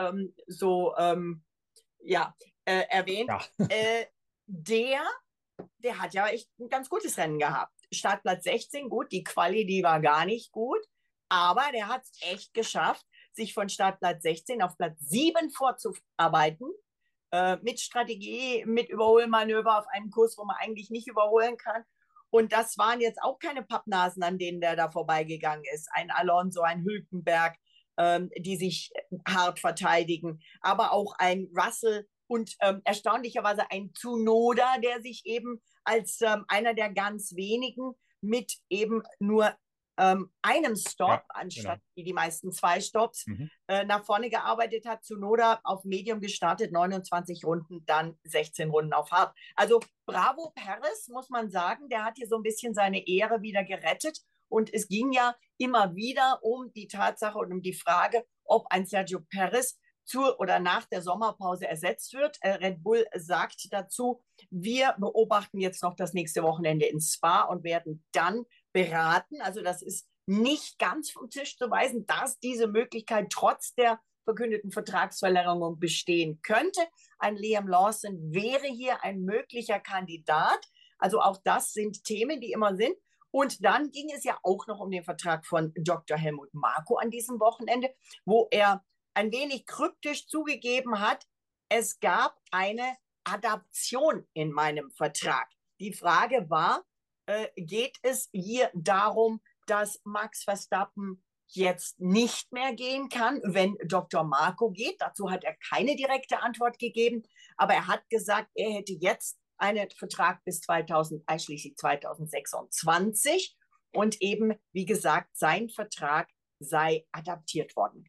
erwähnt. Ja, Der, der hat ja echt ein ganz gutes Rennen gehabt. Startplatz 16, gut, die Quali, die war gar nicht gut, aber der hat es echt geschafft, sich von Startplatz 16 auf Platz 7 vorzuarbeiten, mit Strategie, mit Überholmanöver auf einem Kurs, wo man eigentlich nicht überholen kann. Und das waren jetzt auch keine Pappnasen, an denen der da vorbeigegangen ist. Ein Alonso, ein Hülkenberg, die sich hart verteidigen, aber auch ein Russell und erstaunlicherweise ein Tsunoda, der sich eben als einer der ganz wenigen mit eben nur einem Stop, ja, anstatt genau. wie die meisten zwei Stops, Mhm. nach vorne gearbeitet hat. Tsunoda auf Medium gestartet, 29 Runden, dann 16 Runden auf Hard. Also bravo Perez, muss man sagen, der hat hier so ein bisschen seine Ehre wieder gerettet. Und es ging ja immer wieder um die Tatsache und um die Frage, ob ein Sergio Perez zur oder nach der Sommerpause ersetzt wird. Red Bull sagt dazu, wir beobachten jetzt noch das nächste Wochenende in Spa und werden dann beraten. Also das ist nicht ganz vom Tisch zu weisen, dass diese Möglichkeit trotz der verkündeten Vertragsverlängerung bestehen könnte. Ein Liam Lawson wäre hier ein möglicher Kandidat. Also auch das sind Themen, die immer sind. Und dann ging es ja auch noch um den Vertrag von Dr. Helmut Marko an diesem Wochenende, wo er ein wenig kryptisch zugegeben hat, es gab eine Adaption in meinem Vertrag. Die Frage war, geht es hier darum, dass Max Verstappen jetzt nicht mehr gehen kann, wenn Dr. Marko geht? Dazu hat er keine direkte Antwort gegeben, aber er hat gesagt, er hätte jetzt einen Vertrag bis einschließlich 2026 und eben, wie gesagt, sein Vertrag sei adaptiert worden.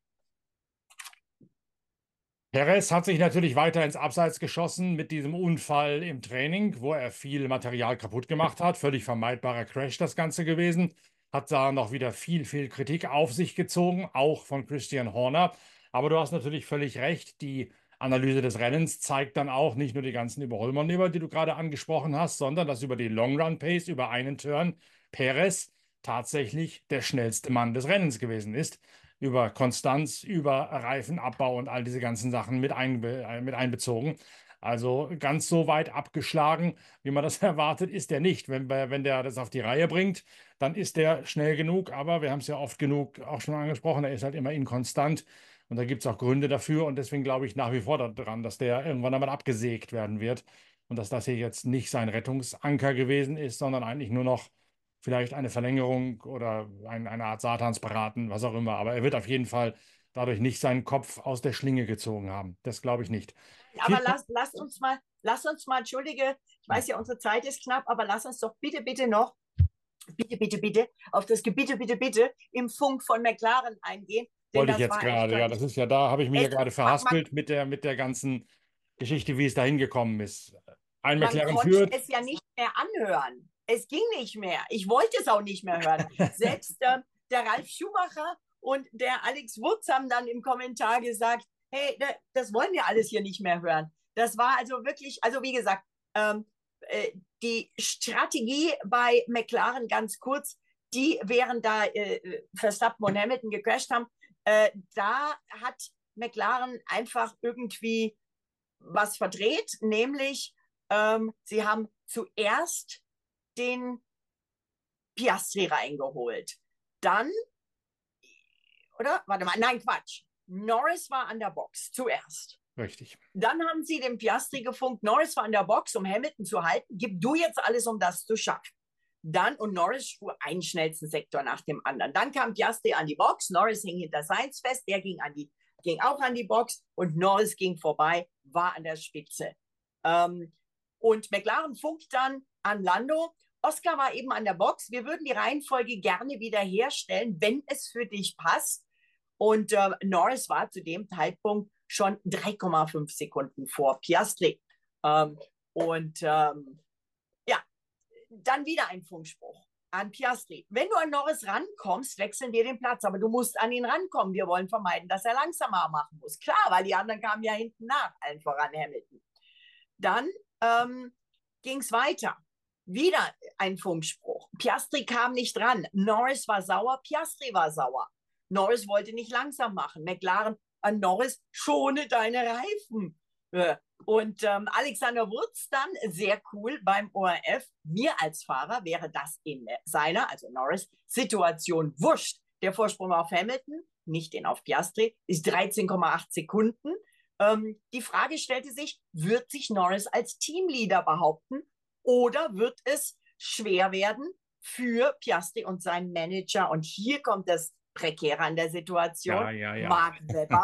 Perez hat sich natürlich weiter ins Abseits geschossen mit diesem Unfall im Training, wo er viel Material kaputt gemacht hat. Völlig vermeidbarer Crash das Ganze gewesen. Hat da noch wieder viel Kritik auf sich gezogen, auch von Christian Horner. Aber du hast natürlich völlig recht. Die Analyse des Rennens zeigt dann auch nicht nur die ganzen Überholmanöver, die du gerade angesprochen hast, sondern dass über die Long Run Pace, über einen Turn, Perez tatsächlich der schnellste Mann des Rennens gewesen ist, über Konstanz, über Reifenabbau und all diese ganzen Sachen mit einbezogen. Also ganz so weit abgeschlagen, wie man das erwartet, ist er nicht. Wenn der das auf die Reihe bringt, dann ist der schnell genug. Aber wir haben es ja oft genug auch schon angesprochen, er ist halt immer inkonstant. Und da gibt es auch Gründe dafür. Und deswegen glaube ich nach wie vor daran, dass der irgendwann einmal abgesägt werden wird. Und dass das hier jetzt nicht sein Rettungsanker gewesen ist, sondern eigentlich nur noch vielleicht eine Verlängerung oder eine Art Satansbraten, was auch immer. Aber er wird auf jeden Fall dadurch nicht seinen Kopf aus der Schlinge gezogen haben. Das glaube ich nicht. Aber lass uns mal, entschuldige, ich weiß ja, unsere Zeit ist knapp, aber lass uns doch bitte noch, bitte, auf das bitte im Funk von McLaren eingehen, denn Wollte ich das jetzt war echt, gerade, ja, das ist ja da, habe ich mich ja echt gerade verhaspelt mit der ganzen Geschichte, wie es dahin gekommen ist. Ein man McLaren konnte führt. es ja nicht mehr anhören. Es ging nicht mehr. Ich wollte es auch nicht mehr hören. Selbst der Ralf Schumacher und der Alex Wurz haben dann im Kommentar gesagt, hey, das wollen wir alles hier nicht mehr hören. Das war also wirklich, also wie gesagt, die Strategie bei McLaren ganz kurz, die während da Verstappen und Hamilton gecrasht haben, da hat McLaren einfach irgendwie was verdreht, nämlich sie haben zuerst den Piastri reingeholt. Dann, oder? Warte mal, nein, Quatsch. Norris war an der Box zuerst. Richtig. Dann haben sie den Piastri gefunkt. Norris war an der Box, um Hamilton zu halten. Gib du jetzt alles, um das zu schaffen. Dann, und Norris fuhr einen schnellsten Sektor nach dem anderen. Dann kam Piastri an die Box, Norris hing hinter Sainz fest, der ging auch an die Box und Norris ging vorbei, war an der Spitze. Und McLaren funkt dann an Lando. Oscar war eben an der Box. Wir würden die Reihenfolge gerne wiederherstellen, wenn es für dich passt. Und Norris war zu dem Zeitpunkt schon 3,5 Sekunden vor Piastri. Ja, dann wieder ein Funkspruch an Piastri. Wenn du an Norris rankommst, wechseln wir den Platz, aber du musst an ihn rankommen. Wir wollen vermeiden, dass er langsamer machen muss. Klar, weil die anderen kamen ja hinten nach, allen voran Hamilton. Dann ging es weiter. Wieder ein Funkspruch. Piastri kam nicht ran. Norris war sauer, Piastri war sauer. Norris wollte nicht langsam machen. McLaren an Norris, schone deine Reifen. Und Alexander Wurz dann, sehr cool beim ORF, mir als Fahrer wäre das in seiner, also Norris, Situation wurscht. Der Vorsprung auf Hamilton, nicht den auf Piastri, ist 13,8 Sekunden. Die Frage stellte sich, wird sich Norris als Teamleader behaupten oder wird es schwer werden für Piastri und seinen Manager? Und hier kommt das Prekäre an der Situation. Ja. Mark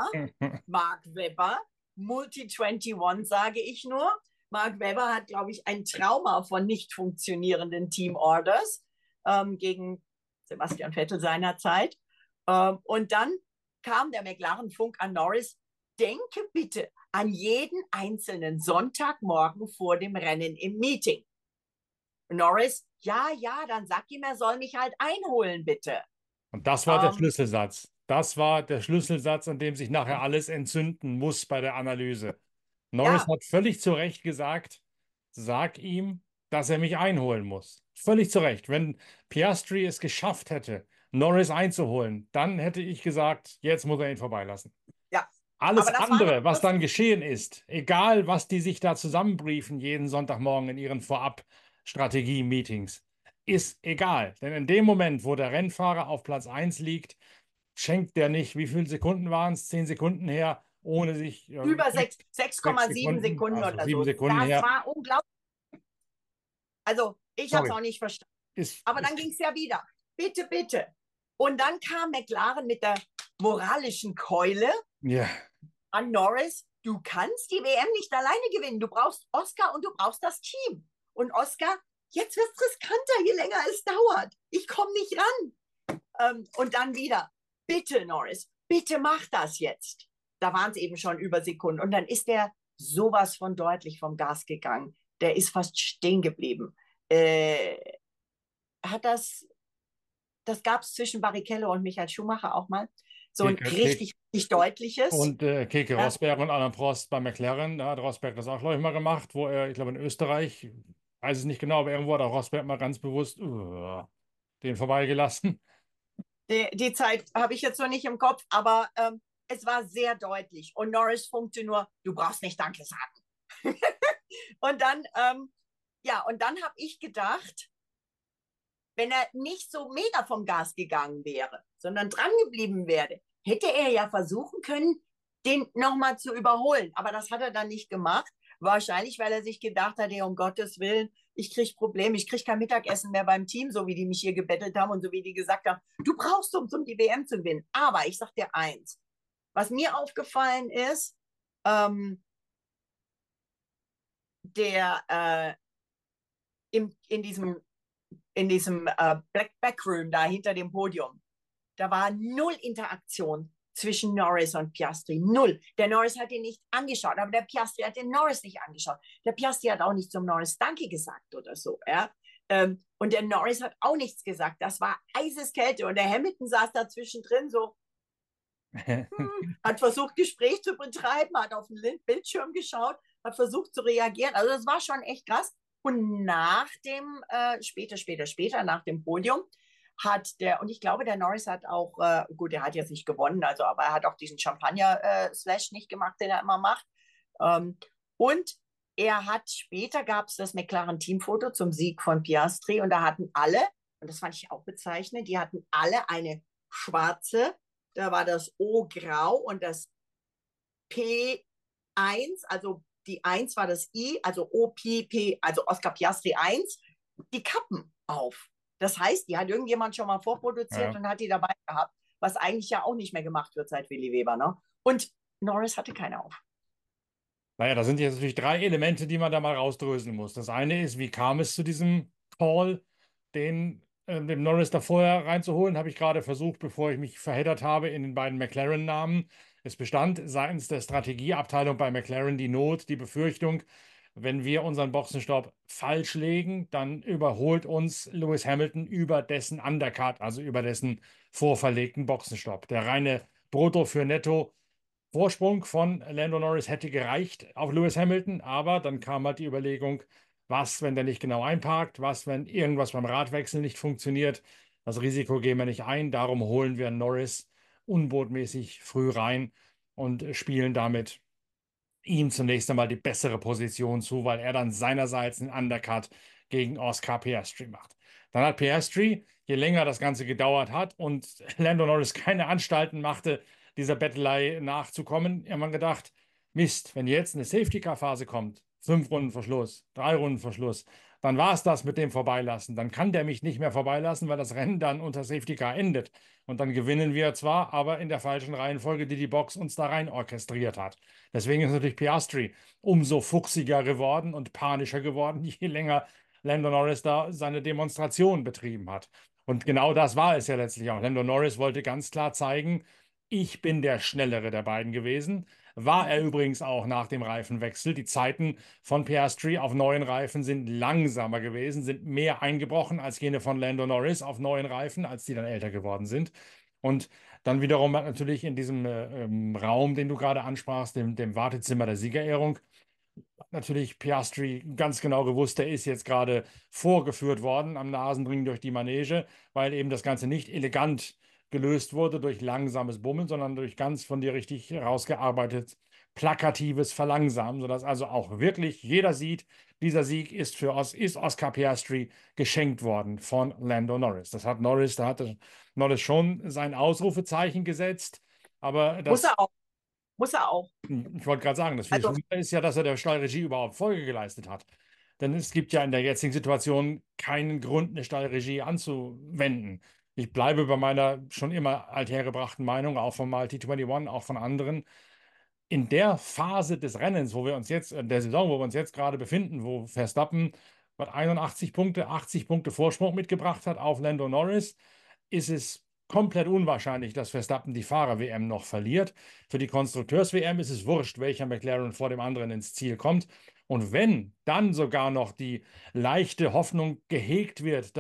Webber, Multi-21 sage ich nur. Mark Webber hat, glaube ich, ein Trauma von nicht funktionierenden Teamorders gegen Sebastian Vettel seinerzeit. Und dann kam der McLaren-Funk an Norris, denke bitte an jeden einzelnen Sonntagmorgen vor dem Rennen im Meeting. Norris, ja, dann sag ihm, er soll mich halt einholen, bitte. Und das war der Schlüsselsatz. Das war der Schlüsselsatz, an dem sich nachher alles entzünden muss bei der Analyse. Norris hat völlig zu Recht gesagt, sag ihm, dass er mich einholen muss. Völlig zu Recht. Wenn Piastri es geschafft hätte, Norris einzuholen, dann hätte ich gesagt, jetzt muss er ihn vorbeilassen. Ja. Alles andere, was dann geschehen ist, egal was die sich da zusammenbriefen jeden Sonntagmorgen in ihren Vorab-Strategie-Meetings, ist egal. Denn in dem Moment, wo der Rennfahrer auf Platz 1 liegt, schenkt der nicht, wie viele Sekunden waren es? 10 Sekunden her, ohne sich. Über 6,7 Sekunden also oder 7 so. Sekunden Das her. war unglaublich. Also, ich habe es auch nicht verstanden. Aber dann ging es ja wieder. Bitte, bitte. Und dann kam McLaren mit der moralischen Keule an Norris. Du kannst die WM nicht alleine gewinnen. Du brauchst Oscar und du brauchst das Team. Und Oscar, jetzt wird es riskanter, je länger es dauert. Ich komme nicht ran. Und dann wieder, bitte Norris, bitte mach das jetzt. Da waren es eben schon über Sekunden. Und dann ist der sowas von deutlich vom Gas gegangen. Der ist fast stehen geblieben. Das gab es zwischen Barrichello und Michael Schumacher auch mal. So ein richtig deutliches. Und Keke Rosberg und Alain Prost bei McLaren. Da hat Rosberg das auch, glaube ich, mal gemacht, wo er, ich glaube, in Österreich, weiß es nicht genau, aber irgendwo hat auch Rosberg mal ganz bewusst den vorbeigelassen. Die Zeit habe ich jetzt noch nicht im Kopf, aber es war sehr deutlich. Und Norris funkte nur, du brauchst nicht Danke sagen. Und dann, und dann habe ich gedacht, wenn er nicht so mega vom Gas gegangen wäre, sondern dran geblieben wäre, hätte er ja versuchen können, den nochmal zu überholen. Aber das hat er dann nicht gemacht. Wahrscheinlich, weil er sich gedacht hat, um Gottes Willen, ich kriege Probleme, ich kriege kein Mittagessen mehr beim Team, so wie die mich hier gebettelt haben und so wie die gesagt haben, du brauchst uns, um die WM zu gewinnen. Aber ich sage dir eins, was mir aufgefallen ist, in diesem Black Backroom da hinter dem Podium, da war null Interaktion zwischen Norris und Piastri. Null. Der Norris hat ihn nicht angeschaut, aber der Piastri hat den Norris nicht angeschaut. Der Piastri hat auch nicht zum Norris Danke gesagt oder so. Ja? Und der Norris hat auch nichts gesagt. Das war Eiseskälte. Und der Hamilton saß da zwischendrin so, hat versucht, Gespräch zu betreiben, hat auf den Bildschirm geschaut, hat versucht zu reagieren. Also das war schon echt krass. Und nach dem, später, nach dem Podium, und ich glaube, der Norris hat auch, gut, er hat jetzt nicht gewonnen, also, aber er hat auch diesen Champagner-Slash nicht gemacht, den er immer macht. Und später gab es das McLaren-Teamfoto zum Sieg von Piastri und da hatten alle, und das fand ich auch bezeichnend, die hatten alle eine schwarze, da war das O grau und das P1, also die 1 war das I, also OPP, also Oscar Piastri 1, die Kappen auf. Das heißt, die hat irgendjemand schon mal vorproduziert Ja. und hat die dabei gehabt, was eigentlich ja auch nicht mehr gemacht wird seit Willi Weber. Ne? Und Norris hatte keine auf. Naja, da sind jetzt natürlich drei Elemente, die man da mal rausdröseln muss. Das eine ist, wie kam es zu diesem Call, dem Norris da vorher reinzuholen, habe ich gerade versucht, bevor ich mich verheddert habe in den beiden McLaren-Namen. Es bestand seitens der Strategieabteilung bei McLaren die Not, die Befürchtung, wenn wir unseren Boxenstopp falsch legen, dann überholt uns Lewis Hamilton über dessen Undercut, also über dessen vorverlegten Boxenstopp. Der reine Brutto für Netto Vorsprung von Lando Norris hätte gereicht auf Lewis Hamilton, aber dann kam halt die Überlegung, was, wenn der nicht genau einparkt, was, wenn irgendwas beim Radwechsel nicht funktioniert. Das Risiko gehen wir nicht ein, darum holen wir Norris unbotmäßig früh rein und spielen damit ihm zunächst einmal die bessere Position zu, weil er dann seinerseits einen Undercut gegen Oscar Piastri macht. Dann hat Piastri, je länger das Ganze gedauert hat und Lando Norris keine Anstalten machte, dieser Bettelei nachzukommen, irgendwann gedacht, Mist, wenn jetzt eine Safety-Car-Phase kommt, 5 Runden Verschluss, 3 Runden Verschluss, dann war es das mit dem Vorbeilassen. Dann kann der mich nicht mehr vorbeilassen, weil das Rennen dann unter Safety-Car endet. Und dann gewinnen wir zwar, aber in der falschen Reihenfolge, die die Box uns da rein orchestriert hat. Deswegen ist natürlich Piastri umso fuchsiger geworden und panischer geworden, je länger Lando Norris da seine Demonstration betrieben hat. Und genau das war es ja letztlich auch. Lando Norris wollte ganz klar zeigen, ich bin der Schnellere der beiden gewesen. War er übrigens auch nach dem Reifenwechsel. Die Zeiten von Piastri auf neuen Reifen sind langsamer gewesen, sind mehr eingebrochen als jene von Lando Norris auf neuen Reifen, als die dann älter geworden sind. Und dann wiederum hat natürlich in diesem Raum, den du gerade ansprachst, dem Wartezimmer der Siegerehrung, natürlich Piastri ganz genau gewusst, der ist jetzt gerade vorgeführt worden am Nasenring durch die Manege, weil eben das Ganze nicht elegant gelöst wurde durch langsames Bummeln, sondern durch ganz von dir richtig herausgearbeitet plakatives Verlangsamen, sodass also auch wirklich jeder sieht, dieser Sieg ist Oscar Piastri geschenkt worden von Lando Norris. Da hat Norris schon sein Ausrufezeichen gesetzt, aber Muss das er auch. Muss er auch. ich wollte gerade sagen, das viel Also, Schlimmere ist ja, dass er der Stallregie überhaupt Folge geleistet hat. Denn es gibt ja in der jetzigen Situation keinen Grund, eine Stallregie anzuwenden. Ich bleibe bei meiner schon immer althergebrachten Meinung, auch von Malti 21, auch von anderen. In der Phase des Rennens, wo wir uns jetzt, der Saison, wo wir uns jetzt gerade befinden, wo Verstappen 81 Punkte, 80 Punkte Vorsprung mitgebracht hat auf Lando Norris, ist es komplett unwahrscheinlich, dass Verstappen die Fahrer-WM noch verliert. Für die Konstrukteurs-WM ist es wurscht, welcher McLaren vor dem anderen ins Ziel kommt. Und wenn dann sogar noch die leichte Hoffnung gehegt wird,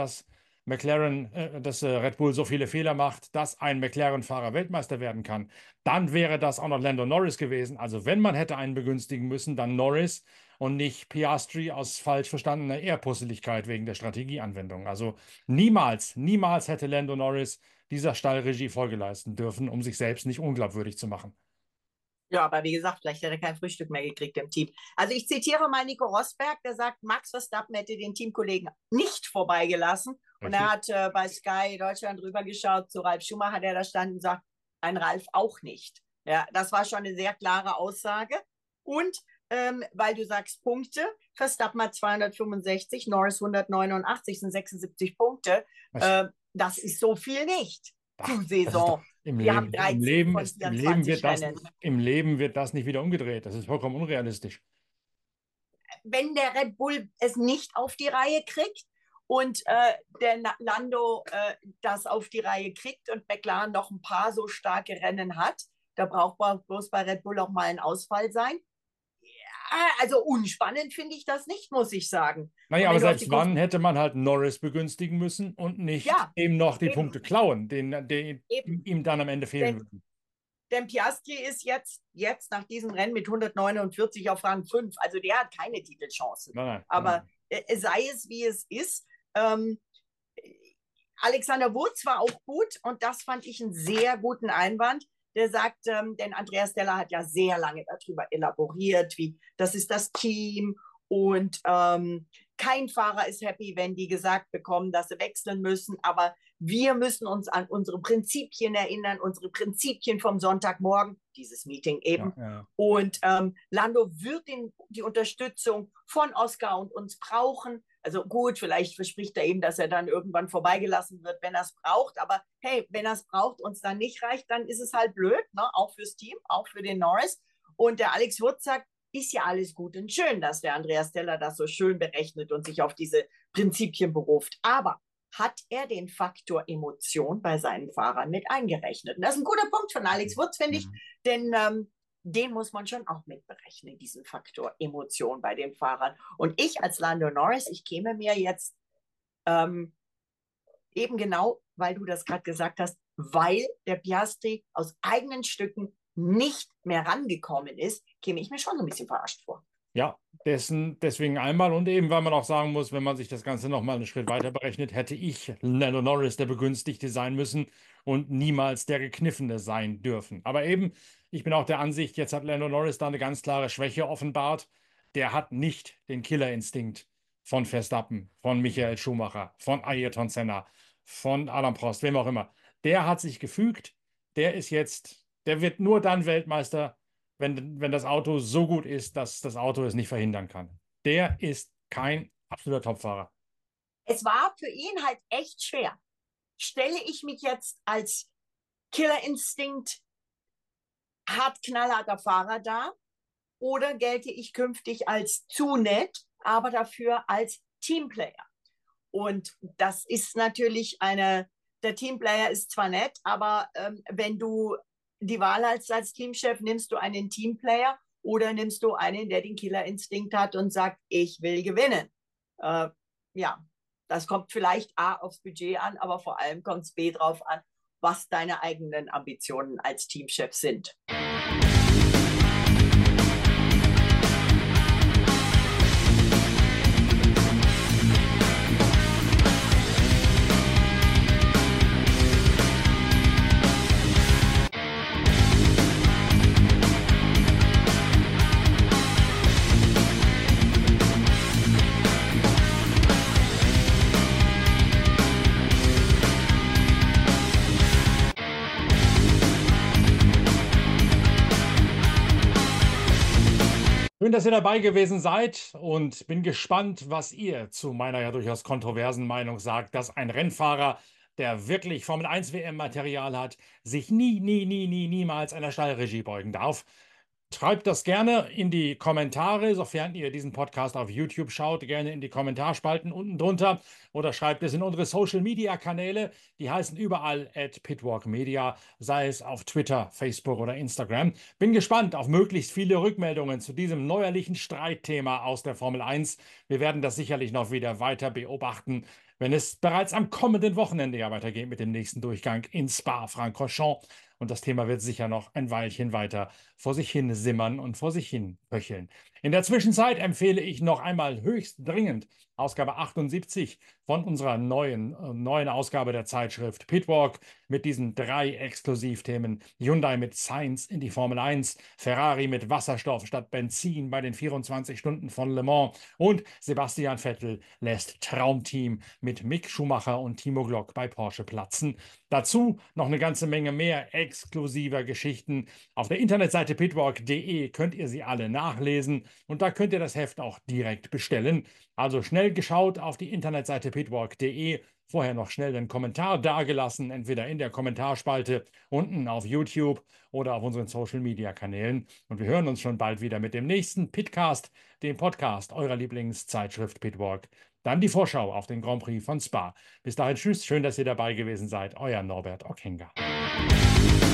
dass Red Bull so viele Fehler macht, dass ein McLaren-Fahrer Weltmeister werden kann, dann wäre das auch noch Lando Norris gewesen. Also wenn man hätte einen begünstigen müssen, dann Norris und nicht Piastri aus falsch verstandener Ehrpusseligkeit wegen der Strategieanwendung. Also niemals, niemals hätte Lando Norris dieser Stallregie Folge leisten dürfen, um sich selbst nicht unglaubwürdig zu machen. ja, aber wie gesagt, vielleicht hätte er kein Frühstück mehr gekriegt im Team. Also ich zitiere mal Nico Rosberg, der sagt, Max Verstappen hätte den Teamkollegen nicht vorbeigelassen. Und er Richtig? hat bei Sky Deutschland rübergeschaut zu Ralf Schumacher, der da stand und sagt, ein Ralf auch nicht. Ja, das war schon eine sehr klare Aussage. Und weil du sagst Punkte, Verstappen hat 265, Norris 189, sind 76 Punkte. Das, Das ist so viel nicht ach, zur das ist doch Saison. Wir haben 13 von Im Leben 24 wird Rennen. im Leben wird das nicht wieder umgedreht. Das ist vollkommen unrealistisch. Wenn der Red Bull es nicht auf die Reihe kriegt und der Lando das auf die Reihe kriegt und McLaren noch ein paar so starke Rennen hat, da braucht man bloß bei Red Bull auch mal ein Ausfall sein. Also unspannend finde ich das nicht, muss ich sagen. Naja, Und aber wenn du auf die selbst Konf wann hätte man halt Norris begünstigen müssen und nicht ja, ihm noch die eben, Punkte klauen, eben. ihm dann am Ende fehlen Denn, würden. denn Piastri ist jetzt nach diesem Rennen mit 149 auf Rang 5. Also der hat keine Titelchancen. Nein, nein, Aber nein. sei es wie es ist, Alexander Wurz war auch gut und das fand ich einen sehr guten Einwand. Der sagt, denn Andreas Steller hat ja sehr lange darüber elaboriert, wie das ist das Team und kein Fahrer ist happy, wenn die gesagt bekommen, dass sie wechseln müssen, aber wir müssen uns an unsere Prinzipien erinnern, unsere Prinzipien vom Sonntagmorgen, dieses Meeting Ja, eben. ja. Und Lando wird die Unterstützung von Oscar und uns brauchen. Also gut, vielleicht verspricht er ihm, dass er dann irgendwann vorbeigelassen wird, wenn er es braucht. Aber hey, wenn er es braucht und es dann nicht reicht, dann ist es halt blöd, ne? Auch fürs Team, auch für den Norris. Und der Alex Wurz sagt, ist ja alles gut und schön, dass der Andreas Steller das so schön berechnet und sich auf diese Prinzipien beruft. Aber hat er den Faktor Emotion bei seinen Fahrern mit eingerechnet? Und das ist ein guter Punkt von Alex Wurz, finde ich, denn den muss man schon auch mitberechnen, diesen Faktor Emotion bei den Fahrern. Und ich als Lando Norris, ich käme mir jetzt eben genau, weil du das gerade gesagt hast, weil der Piastri aus eigenen Stücken nicht mehr rangekommen ist, käme ich mir schon so ein bisschen verarscht vor. Ja, deswegen einmal und eben, weil man auch sagen muss, wenn man sich das Ganze nochmal einen Schritt weiter berechnet, hätte ich Lando Norris der Begünstigte sein müssen und niemals der Gekniffene sein dürfen. Aber eben, ich bin auch der Ansicht, jetzt hat Lando Norris da eine ganz klare Schwäche offenbart. Der hat nicht den Killerinstinkt von Verstappen, von Michael Schumacher, von Ayrton Senna, von Alain Prost, wem auch immer. Der hat sich gefügt, der wird nur dann Weltmeister, wenn das Auto so gut ist, dass das Auto es nicht verhindern kann. Der ist kein absoluter Topfahrer. Es war für ihn halt echt schwer. Stelle ich mich jetzt als Killerinstinkt hart knallharter Fahrer dar oder gelte ich künftig als zu nett, aber dafür als Teamplayer? Und das ist natürlich der Teamplayer ist zwar nett, aber wenn du die Wahl hast als Teamchef, nimmst du einen Teamplayer oder nimmst du einen, der den Killerinstinkt hat und sagt, ich will gewinnen. Ja, das kommt vielleicht A aufs Budget an, aber vor allem kommt es B drauf an, was deine eigenen Ambitionen als Teamchef sind. Schön, dass ihr dabei gewesen seid und bin gespannt, was ihr zu meiner ja durchaus kontroversen Meinung sagt, dass ein Rennfahrer, der wirklich Formel 1 WM-Material hat, sich niemals einer Stallregie beugen darf. Schreibt das gerne in die Kommentare, sofern ihr diesen Podcast auf YouTube schaut, gerne in die Kommentarspalten unten drunter oder schreibt es in unsere Social-Media-Kanäle. Die heißen überall @pitwalkmedia, sei es auf Twitter, Facebook oder Instagram. Bin gespannt auf möglichst viele Rückmeldungen zu diesem neuerlichen Streitthema aus der Formel 1. Wir werden das sicherlich noch wieder weiter beobachten, wenn es bereits am kommenden Wochenende ja weitergeht mit dem nächsten Durchgang in Spa-Francorchamps. Und das Thema wird sicher noch ein Weilchen weiter vor sich hin simmern und vor sich hin köcheln. In der Zwischenzeit empfehle ich noch einmal höchst dringend Ausgabe 78 von unserer neuen Ausgabe der Zeitschrift Pitwalk mit diesen 3 Exklusivthemen. Hyundai mit Sainz in die Formel 1, Ferrari mit Wasserstoff statt Benzin bei den 24 Stunden von Le Mans und Sebastian Vettel lässt Traumteam mit Mick Schumacher und Timo Glock bei Porsche platzen. Dazu noch eine ganze Menge mehr exklusiver Geschichten. Auf der Internetseite pitwalk.de könnt ihr sie alle nachlesen und da könnt ihr das Heft auch direkt bestellen. Also schnell geschaut auf die Internetseite pitwalk.de, vorher noch schnell den Kommentar dagelassen, entweder in der Kommentarspalte unten auf YouTube oder auf unseren Social-Media-Kanälen. Und wir hören uns schon bald wieder mit dem nächsten Pitcast, dem Podcast eurer Lieblingszeitschrift Pitwalk. Dann die Vorschau auf den Grand Prix von Spa. Bis dahin, tschüss, schön, dass ihr dabei gewesen seid. Euer Norbert Ockenger.